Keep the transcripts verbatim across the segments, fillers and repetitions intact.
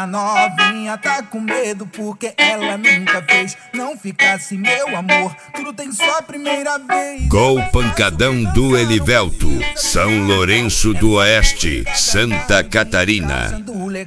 A novinha tá com medo porque ela nunca fez. Não ficasse meu amor, tudo tem só a primeira vez. Gol Pancadão do Elivelto, São Lourenço do Oeste, Santa Catarina.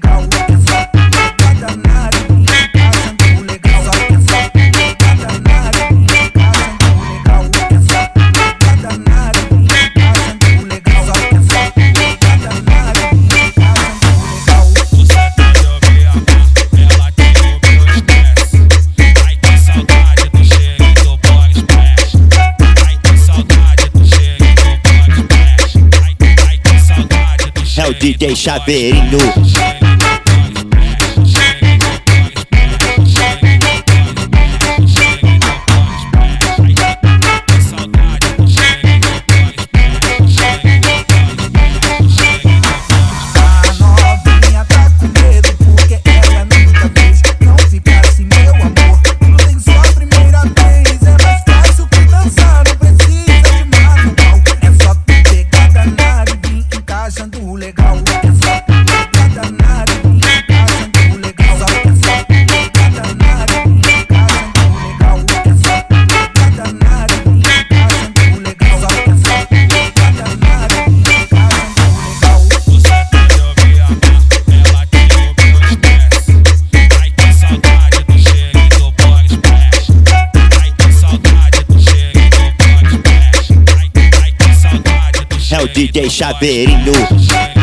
É o D J Chaveirinho. É o D J Chaveirinho.